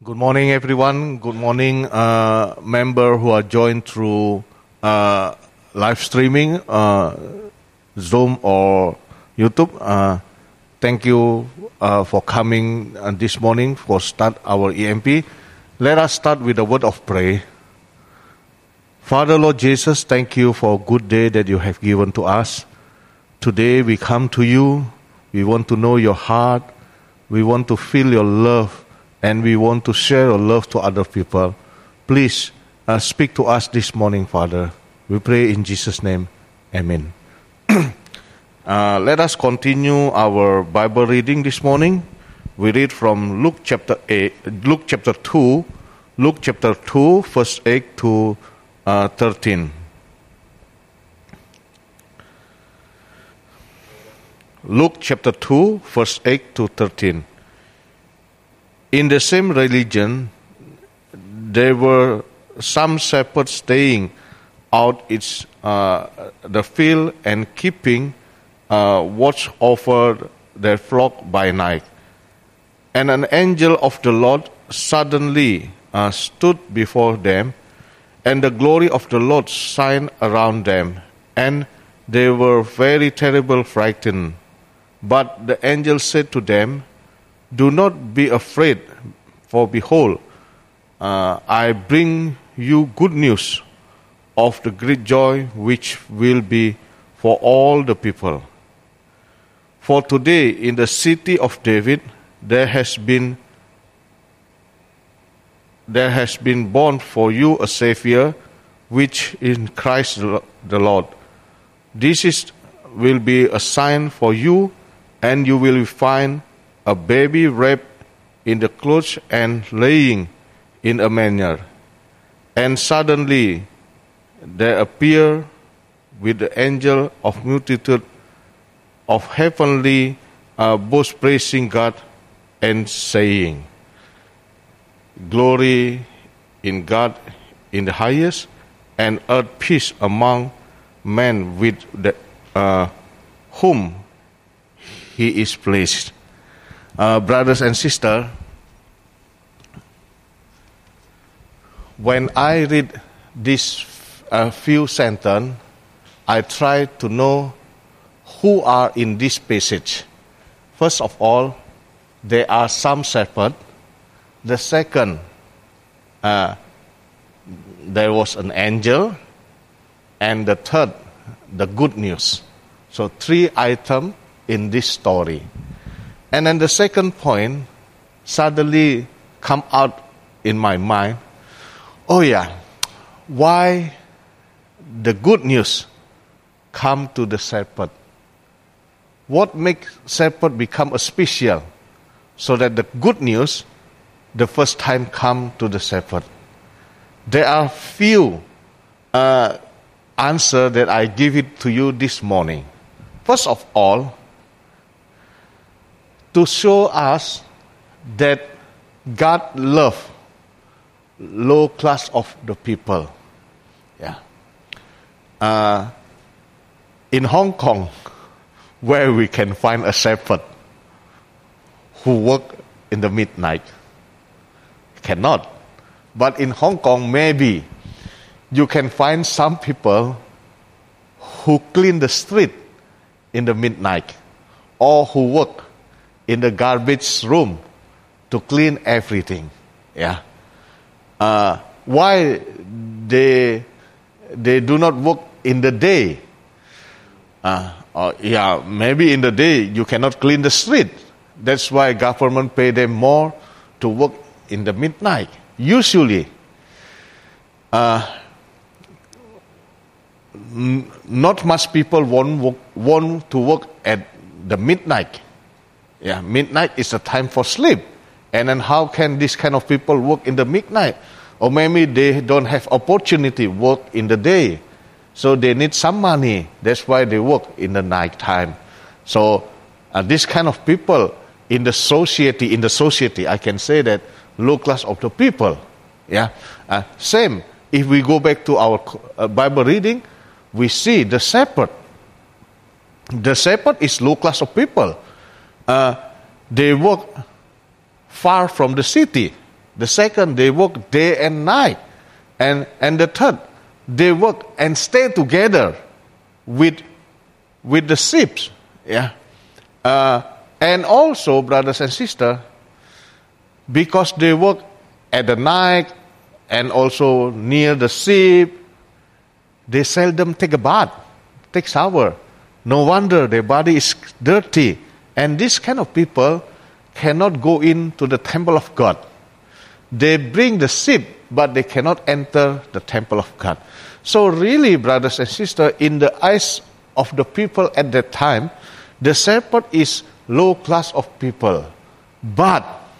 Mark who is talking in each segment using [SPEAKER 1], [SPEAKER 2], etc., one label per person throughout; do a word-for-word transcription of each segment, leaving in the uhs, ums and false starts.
[SPEAKER 1] Good morning, everyone. Good morning, uh, member who are joined through uh, live streaming, uh, Zoom or YouTube. Uh, thank you uh, for coming uh, this morning for start our E M P. Let us start with a word of prayer. Father, Lord Jesus, thank you for a good day that you have given to us. Today we come to you. We want to know your heart. We want to feel your love. And we want to share your love to other people. Please uh, speak to us this morning, Father. We pray in Jesus' name. Amen. uh, let us continue our Bible reading this morning. We read from Luke chapter eight, Luke chapter two, Luke chapter two, verse eight to uh, thirteen. Luke chapter two, verse eight to thirteen. In the same religion, there were some shepherds staying out its uh, the field and keeping uh, watch over their flock by night. And an angel of the Lord suddenly uh, stood before them, and the glory of the Lord shined around them, and they were very terribly frightened. But the angel said to them, "Do not be afraid, for behold, uh, I bring you good news of the great joy which will be for all the people. For today in the city of David there has been there has been born for you a Savior, which is Christ the Lord. This is will be a sign for you, and you will find a baby wrapped in the clothes and laying in a manger." And suddenly there appeared with the angel of multitude of heavenly uh, both praising God and saying, "Glory in God in the highest, and earth peace among men with the, uh, whom He is pleased." Uh, brothers and sisters, when I read these uh, few sentences, I try to know who are in this passage. First of all, there are some shepherds. The second, uh, there was an angel. And the third, the good news. So three items in this story. And then the second point suddenly come out in my mind. Oh yeah, why the good news come to the shepherd? What makes shepherd become a special so that the good news the first time come to the shepherd? There are few uh, answers that I give it to you this morning. First of all, to show us that God loves low class of the people. Yeah. Uh, in Hong Kong, where we can find a shepherd who work in the midnight, cannot. But in Hong Kong, maybe you can find some people who clean the street in the midnight, or who work in the garbage room to clean everything. Yeah. Uh, why they they do not work in the day? Uh, or, yeah, maybe in the day you cannot clean the street. That's why government pay them more to work in the midnight. Usually, uh, n- not much people want work, want to work at the midnight. Yeah, midnight is a time for sleep. And then how can this kind of people work in the midnight? Or maybe they don't have opportunity work in the day. So they need some money. That's why they work in the night time. So uh, this kind of people in the society, in the society, I can say that low class of the people. Yeah. Uh, same, if we go back to our uh, Bible reading, we see the shepherd. The shepherd is low class of people. Uh, they work far from the city. The second, they work day and night. And, and the third, they work and stay together with, with the sheep. Yeah. Uh, and also, brothers and sisters, because they work at the night and also near the sheep, they seldom take a bath, take shower. No wonder their body is dirty. And this kind of people cannot go into the temple of God. They bring the sheep, but they cannot enter the temple of God. So really, brothers and sisters, in the eyes of the people at that time, the shepherd is low class of people. But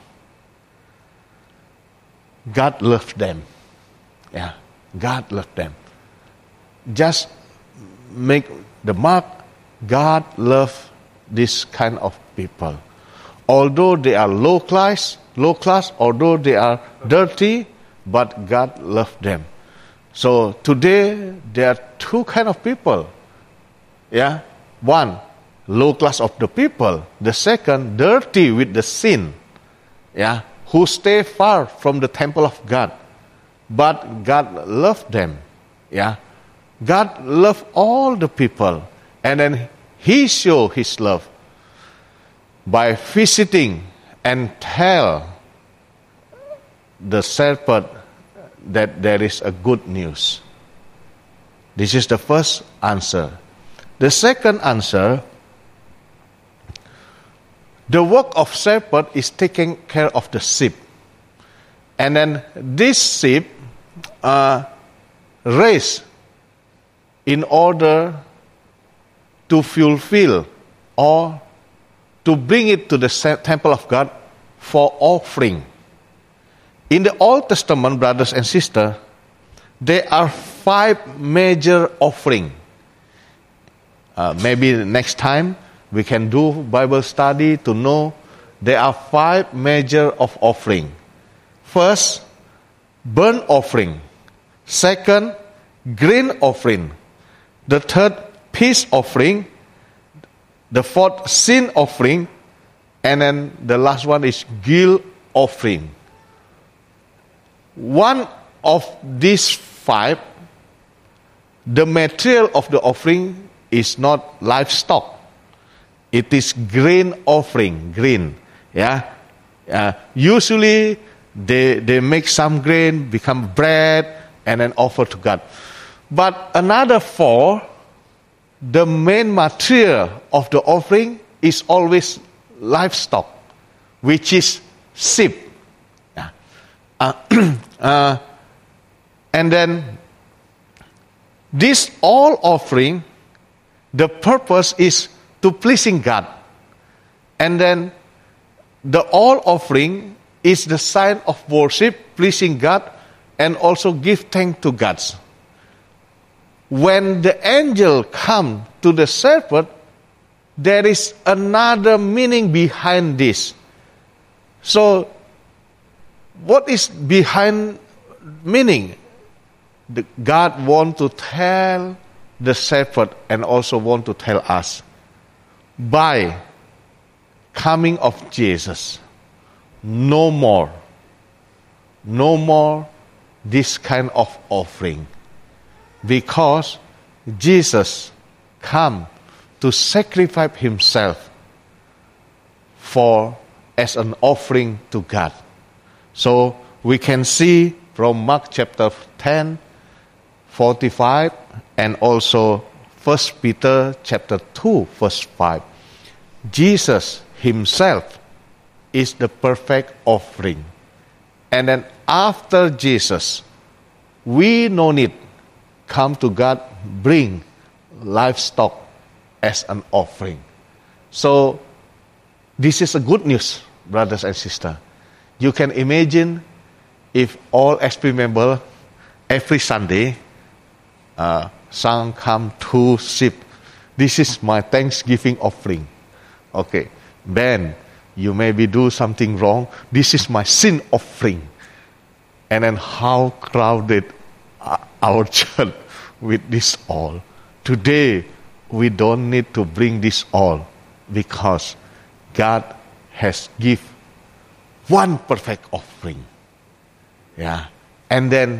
[SPEAKER 1] God loved them. Yeah, God loved them. Just make the mark, God loved this kind of people. Although they are low class, low class, although they are dirty, but God loved them. So today there are two kind of people. Yeah, one, low class of the people. The second, dirty with the sin. Yeah, who stay far from the temple of God. But God loved them. Yeah, God loved all the people. And then He showed His love by visiting and tell the shepherd that there is a good news. This is the first answer. The second answer, the work of shepherd is taking care of the sheep. And then this sheep uh, raised in order to fulfill or to bring it to the temple of God for offering. In the Old Testament, brothers and sisters, there are five major offerings. Uh, maybe next time we can do Bible study to know there are five major of offering. First, burnt offering. Second, grain offering. The third, peace offering. The fourth, sin offering. And then the last one is guilt offering. One of these five, the material of the offering is not livestock. It is grain offering, grain. Yeah. Uh, usually they they make some grain, become bread, and then offer to God. But another four, the main material of the offering is always livestock, which is sheep. Uh, uh, and then this all offering, the purpose is to pleasing God. And then the all offering is the sign of worship, pleasing God, and also give thanks to God. When the angel come to the shepherd, there is another meaning behind this. So, what is behind meaning? The God want to tell the shepherd and also want to tell us, by coming of Jesus, no more, no more this kind of offering, because Jesus come to sacrifice Himself for as an offering to God. So we can see from Mark chapter ten, forty-five, and also First Peter chapter two, verse five. Jesus Himself is the perfect offering. And then after Jesus, we no need come to God, bring livestock as an offering. So this is a good news, brothers and sisters. You can imagine if all S P members every Sunday, uh, some come to sheep. This is my Thanksgiving offering. Okay, then you maybe do something wrong. This is my sin offering. And then how crowded our church with this all. Today, we don't need to bring this all because God has given one perfect offering. Yeah. And then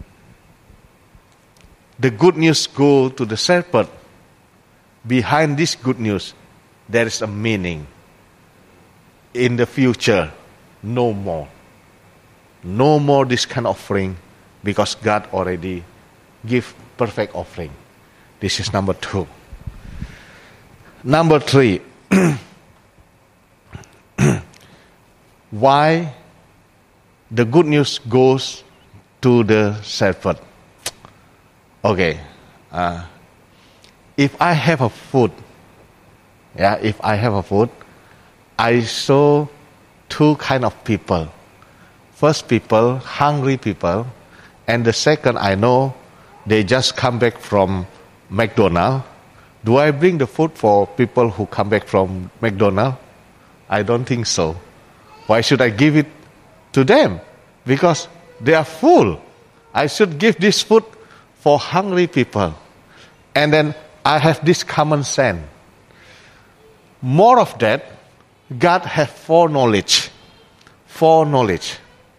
[SPEAKER 1] the good news go to the shepherd. Behind this good news, there is a meaning. In the future, no more. No more this kind of offering, because God already give perfect offering. This is number two. Number three, why the good news goes to the shepherd. Okay, uh, if I have a food, yeah, if I have a food, I saw two kind of people. First people, hungry people, and the second I know, they just come back from McDonald's. Do I bring the food for people who come back from McDonald's? I don't think so. Why should I give it to them? Because they are full. I should give this food for hungry people. And then I have this common sense. More of that, God has foreknowledge. Foreknowledge.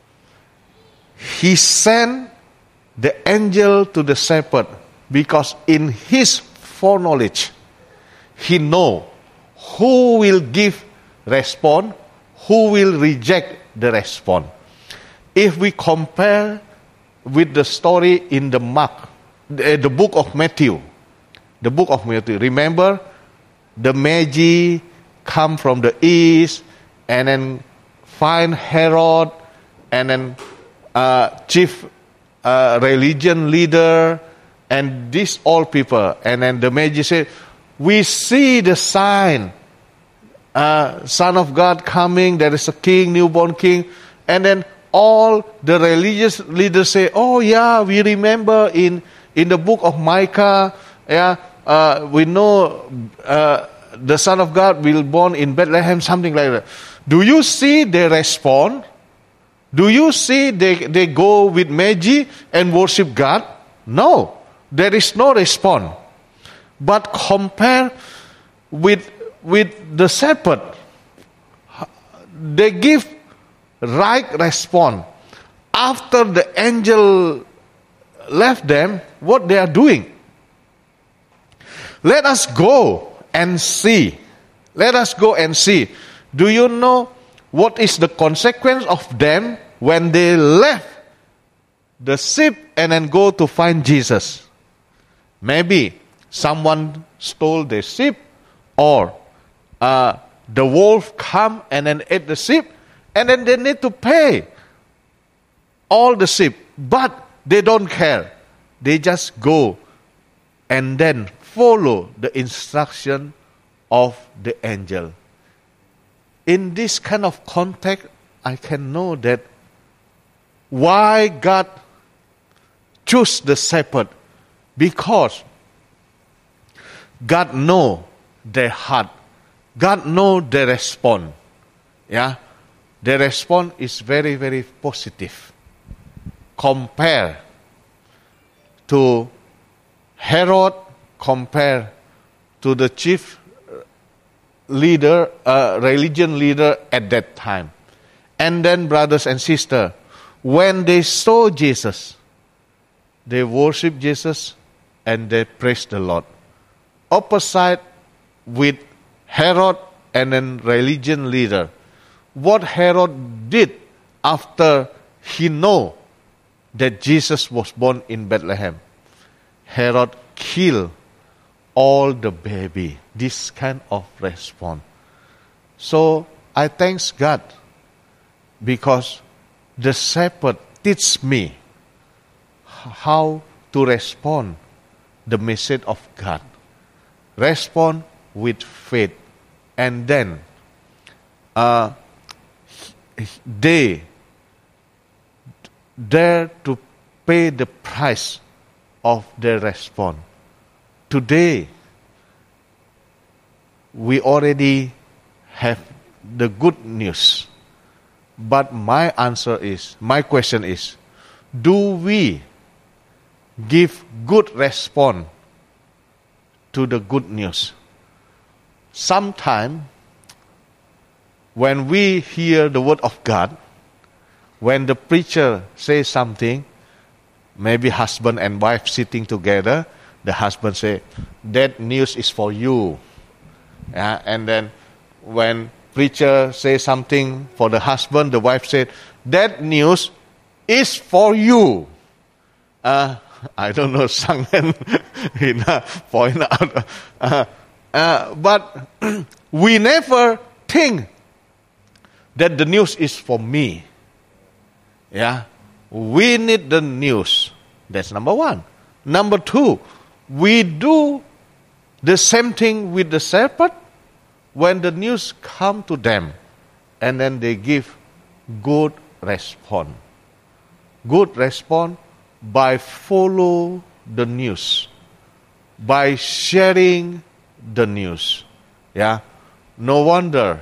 [SPEAKER 1] He sent the angel to the shepherd because in his foreknowledge, he know who will give response, who will reject the response. If we compare with the story in the Mark, the, the book of Matthew, the book of Matthew, remember the Magi come from the east and then find Herod and then uh, chief uh, religion leader and these all people, and then the Magi say, we see the sign, uh, Son of God coming, there is a king, newborn king, and then all the religious leaders say, oh yeah, we remember in, in the book of Micah, yeah, uh, we know uh, the Son of God will born in Bethlehem, something like that. Do you see they respond? Do you see they, they go with Magi and worship God? No, there is no response. But compare with, with the shepherd, they give right response. After the angel left them, what they are doing? Let us go and see. Let us go and see. Do you know what is the consequence of them when they left the sheep and then go to find Jesus? Maybe someone stole the sheep, or uh, the wolf come and then ate the sheep, and then they need to pay all the sheep. But they don't care. They just go and then follow the instruction of the angel. In this kind of context, I can know that why God chose the shepherd, because God know their heart. God know their response. Yeah, their response is very, very positive. Compare to Herod, compare to the chief leader, uh, religion leader at that time. And then, brothers and sisters, when they saw Jesus, they worship Jesus and they praise the Lord. Opposite with Herod and then religion leader. What Herod did after he know that Jesus was born in Bethlehem, Herod killed all the baby. This kind of response. So I thank God because the shepherd teach me how to respond the message of God. Respond with faith, and then uh, they dare to pay the price of their response. Today, we already have the good news. But my answer is, my question is, do we give good response to the good news? Sometimes, when we hear the word of God, when the preacher says something, maybe husband and wife sitting together, the husband say, that news is for you. Yeah, and then when preacher says something for the husband, the wife said, that news is for you. Uh, I don't know, Sanghen point out. Uh, uh, but we never think that the news is for me. Yeah, we need the news. That's number one. Number two, we do the same thing with the shepherd when the news come to them, and then they give good response. Good response by follow the news, by sharing the news. Yeah, no wonder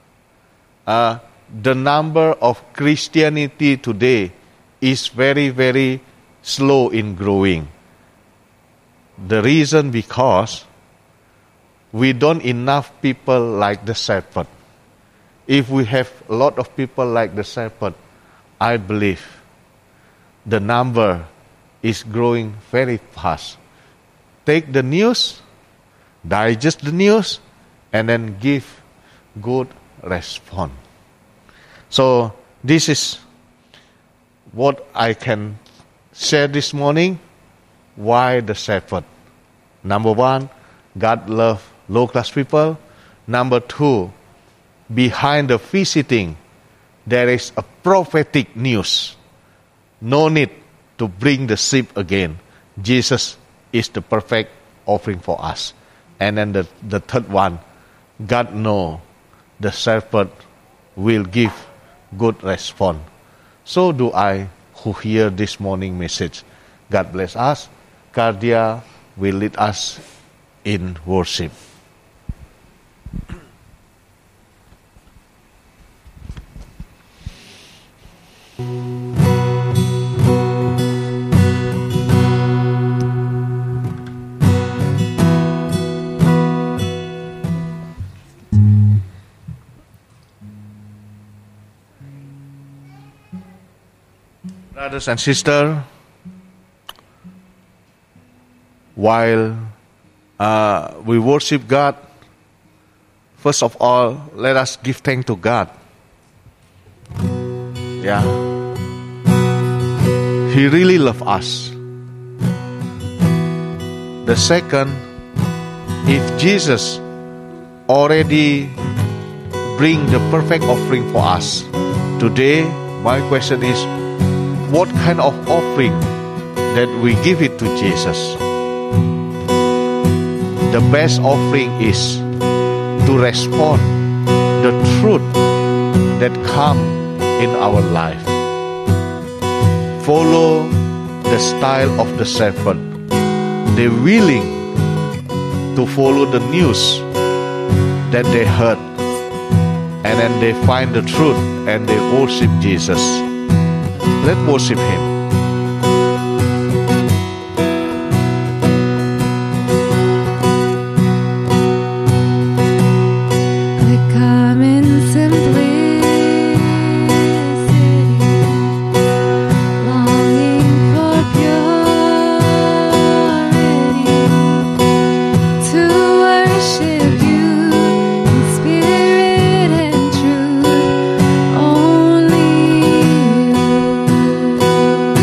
[SPEAKER 1] uh, the number of Christianity today is very, very slow in growing. The reason because we don't enough people like the shepherd. If we have a lot of people like the shepherd, I believe the number is growing very fast. Take the news, digest the news, and then give good response. So this is what I can share this morning. Why the shepherd? Number one, God loves low-class people. Number two, behind the visiting, there is a prophetic news. No need to bring the sheep again. Jesus is the perfect offering for us. And then the, the third one, God knows the shepherd will give good response. So do I who hear this morning message. God bless us. Cardia will lead us in worship. Brothers and sisters, while uh, we worship God, first of all, let us give thanks to God. Yeah, He really loves us. The second, if Jesus already bring the perfect offering for us, today my question is, what kind of offering that we give it to Jesus? The best offering is to respond the truth that come in our life. Follow the style of the shepherd. They're willing to follow the news that they heard, and then they find the truth and they worship Jesus. Let's worship Him.
[SPEAKER 2] Only you.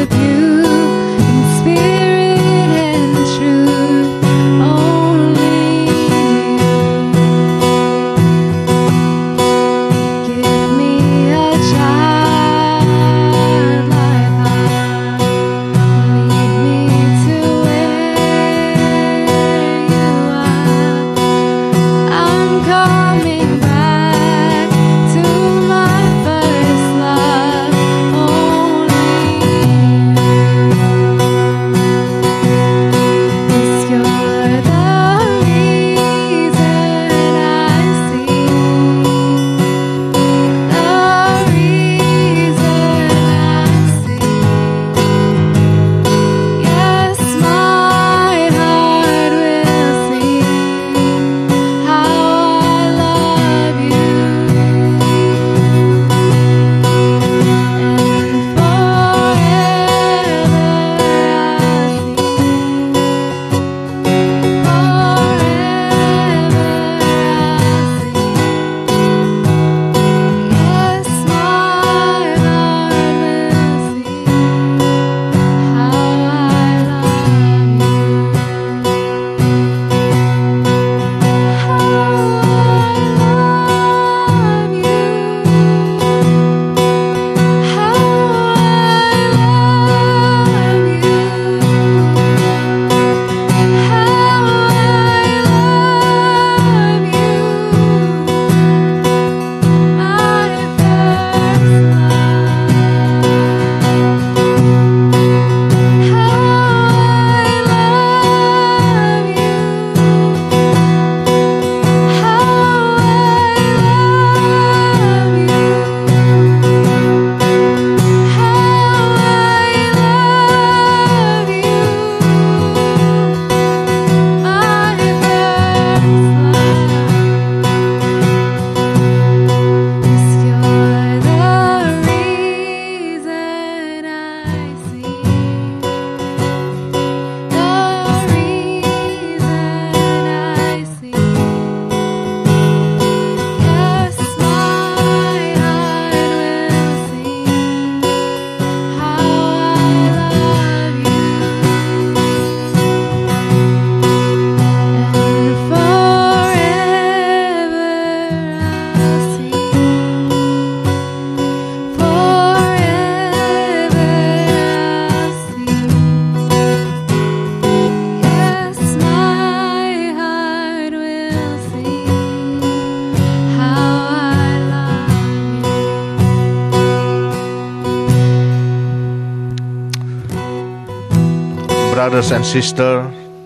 [SPEAKER 1] brothers and sisters,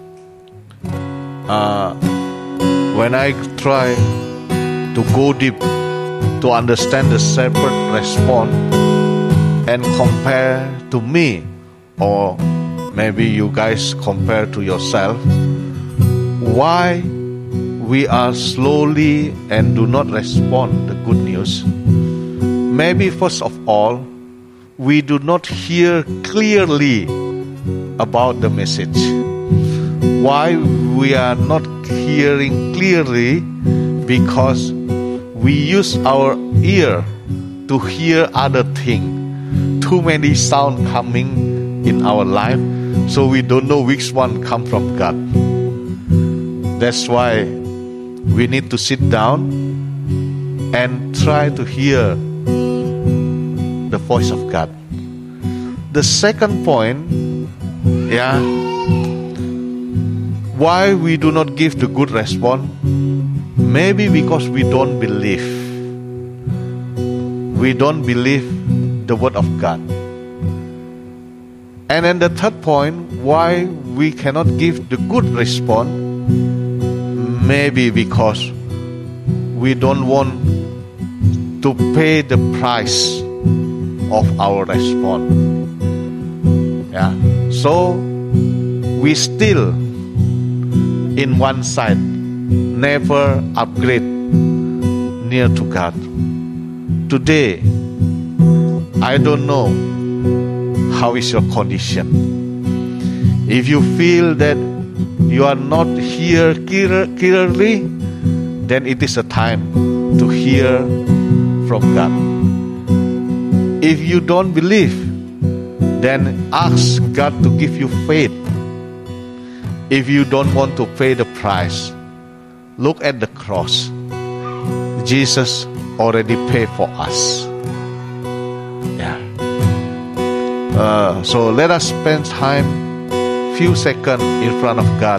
[SPEAKER 1] uh, when I try to go deep to understand the separate response and compare to me, or maybe you guys compare to yourself, why we are slowly and do not respond the good news. Maybe first of all, we do not hear clearly about the message. Why we are not hearing clearly? Because we use our ear to hear other things. Too many sound coming in our life, so we don't know which one come from God. That's why we need to sit down and try to hear the voice of God. The second point, yeah, why we do not give the good response? Maybe because we don't believe. We don't believe the word of God. And then the third point, why we cannot give the good response? Maybe because we don't want to pay the price of our response. Yeah. So we still in one side, never upgrade near to God. Today, I don't know how is your condition. If you feel that you are not here clearly, then it is a time to hear from God. If you don't believe, then ask God to give you faith. If you don't want to pay the price, look at the cross. Jesus already paid for us. Yeah. Uh, so let us spend time, few seconds in front of God.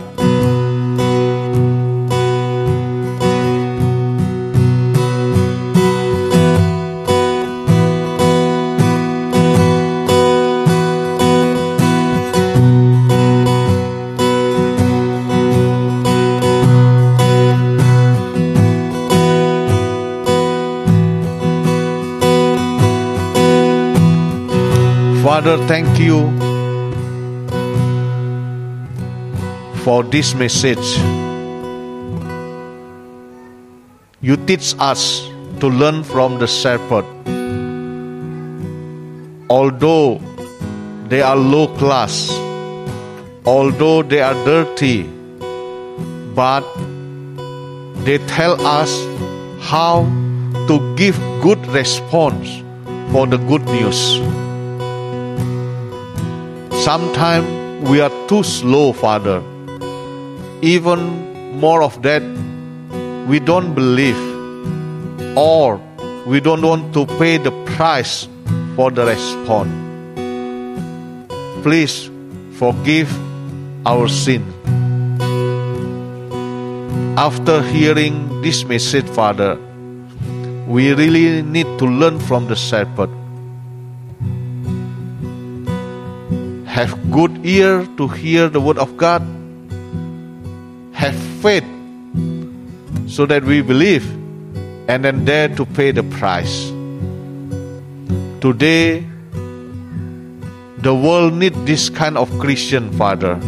[SPEAKER 1] Father, thank you for this message. You teach us to learn from the shepherd. Although they are low class, although they are dirty, but they tell us how to give good response for the good news. Sometimes we are too slow, Father. Even more of that, we don't believe, or we don't want to pay the price for the response. Please forgive our sin. After hearing this message, Father, we really need to learn from the shepherd. Have good ear to hear the word of God. Have faith so that we believe and then dare to pay the price. Today, the world needs this kind of Christian, Father,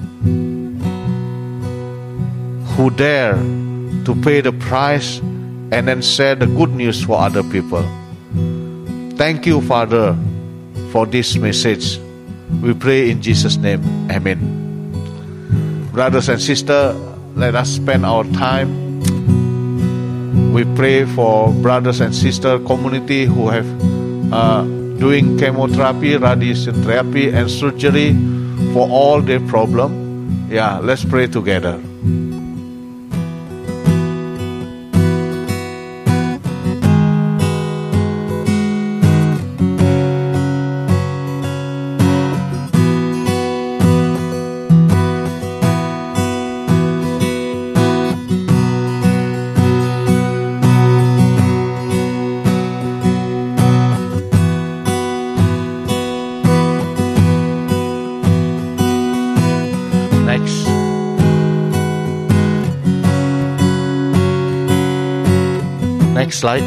[SPEAKER 1] who dare to pay the price and then share the good news for other people. Thank you, Father, for this message. We pray in Jesus' name. Amen. Brothers and sisters, let us spend our time. We pray for brothers and sister community who have uh, doing chemotherapy, radiation therapy, and surgery for all their problem. Yeah, let's pray together. Next slide.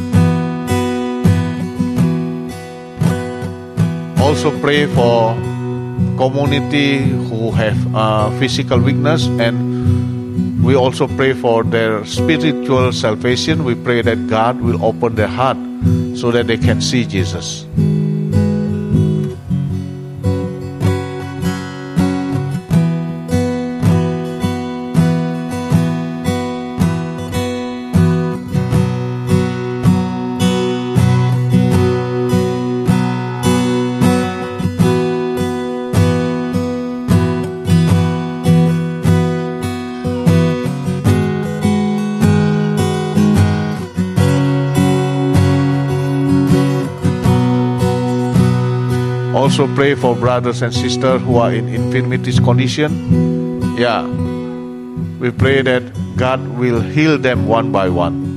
[SPEAKER 1] Also pray for community who have uh, physical weakness, and we also pray for their spiritual salvation. We pray that God will open their heart so that they can see Jesus. Also pray for brothers and sisters who are in infirmities condition. Yeah, we pray that God will heal them one by one.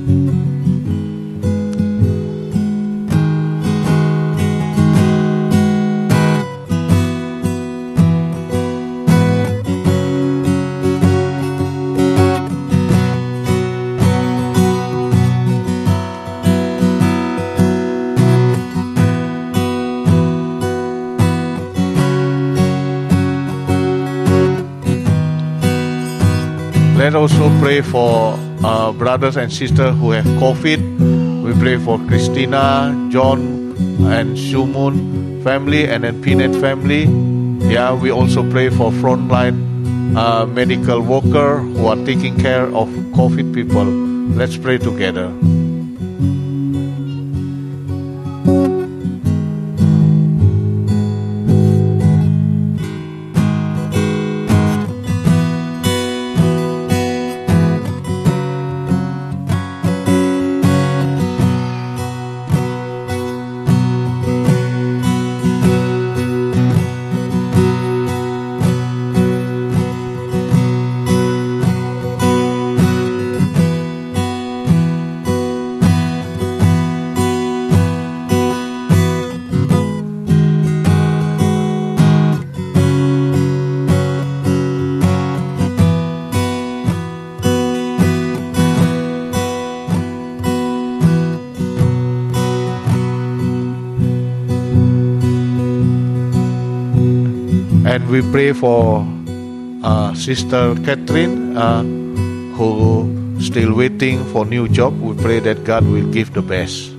[SPEAKER 1] Let's also pray for uh, brothers and sisters who have COVID. We pray for Christina, John, and Shumun family, and then Pinet family. Yeah, we also pray for frontline uh, medical worker who are taking care of COVID people. Let's pray together. And we pray for uh, Sister Catherine, uh, who still waiting for new job. We pray that God will give the best.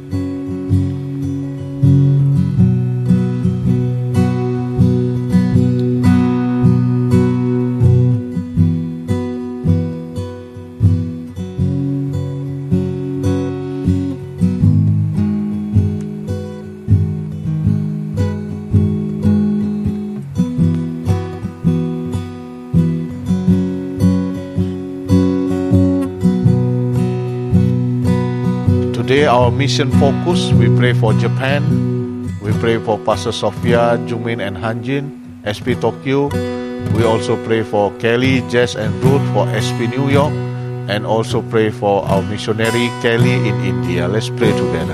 [SPEAKER 1] Today our mission focus, we pray for Japan, we pray for Pastor Sophia, Jumin and Hanjin, S P Tokyo. We also pray for Kelly, Jess and Ruth for S P New York, and also pray for our missionary Kelly in India. Let's pray together.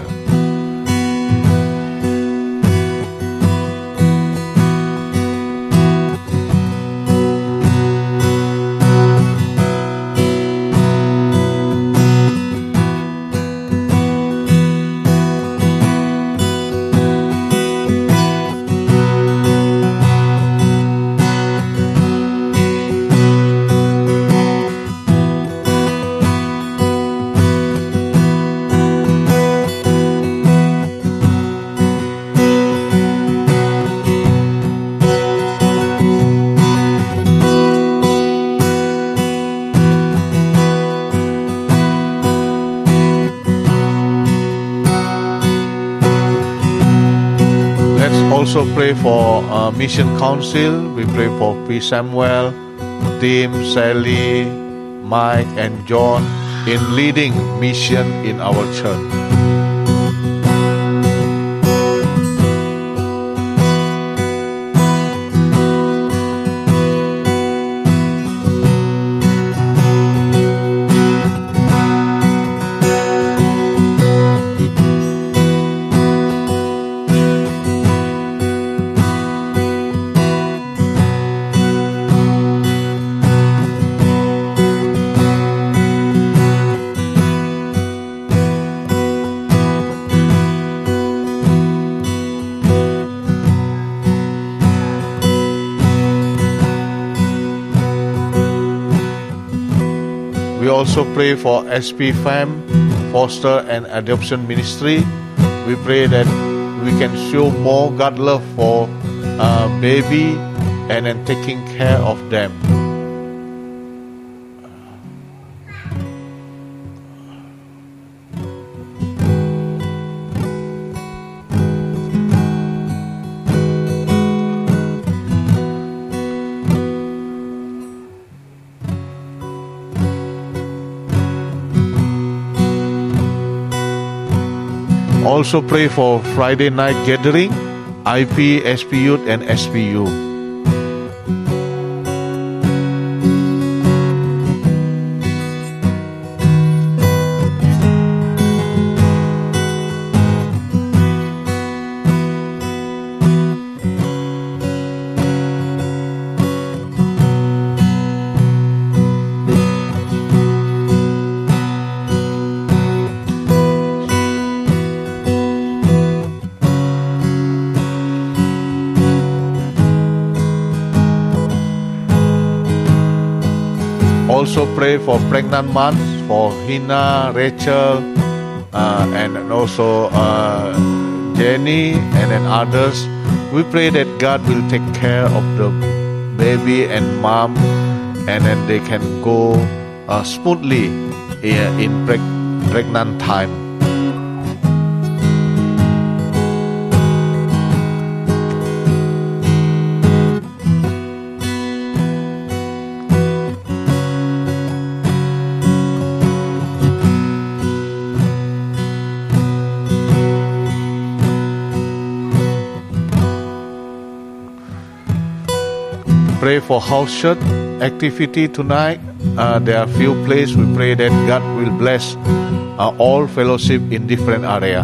[SPEAKER 1] Also pray for uh, Mission Council. We pray for P. Samuel, Tim, Sally, Mike, and John in leading mission in our church. We also pray for S P Fam, Foster and Adoption Ministry. We pray that we can show more God love for uh, baby and then taking care of them. Also pray for Friday night gathering, I P, S P Youth and S P U. Also pray for pregnant moms, for Hina, Rachel, uh, and also uh, Jenny, and then others. We pray that God will take care of the baby and mom, and then they can go uh, smoothly in, in preg- pregnant time. Pray for house church activity tonight. Uh, there are few places. We pray that God will bless uh, all fellowship in different area.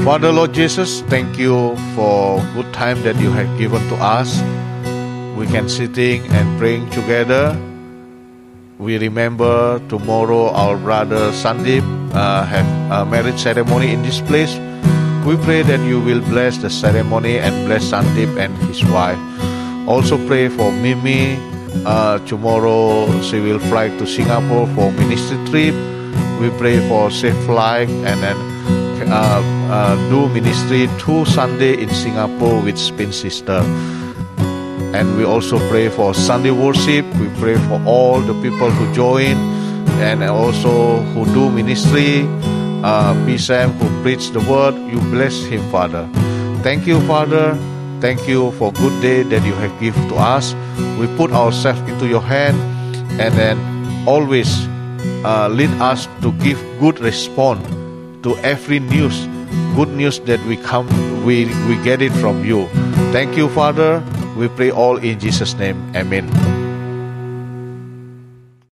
[SPEAKER 1] Father, Lord Jesus, thank you for good time that you have given to us. We can sitting and praying together. We remember tomorrow our brother Sandeep uh, have a marriage ceremony in this place. We pray that you will bless the ceremony and bless Sandeep and his wife. Also pray for Mimi. Uh, tomorrow she will fly to Singapore for ministry trip. We pray for safe flight and then uh, uh, do ministry two Sunday in Singapore with Spin Sister. And we also pray for Sunday worship. We pray for all the people who join and also who do ministry. Uh, P. Sam who preach the word. You bless him, Father. Thank you, Father. Thank you for good day that you have given to us. We put ourselves into your hand and then always uh, lead us to give good response to every news, good news that we come, we, we get it from you. Thank you, Father. We pray all in Jesus' name. Amen.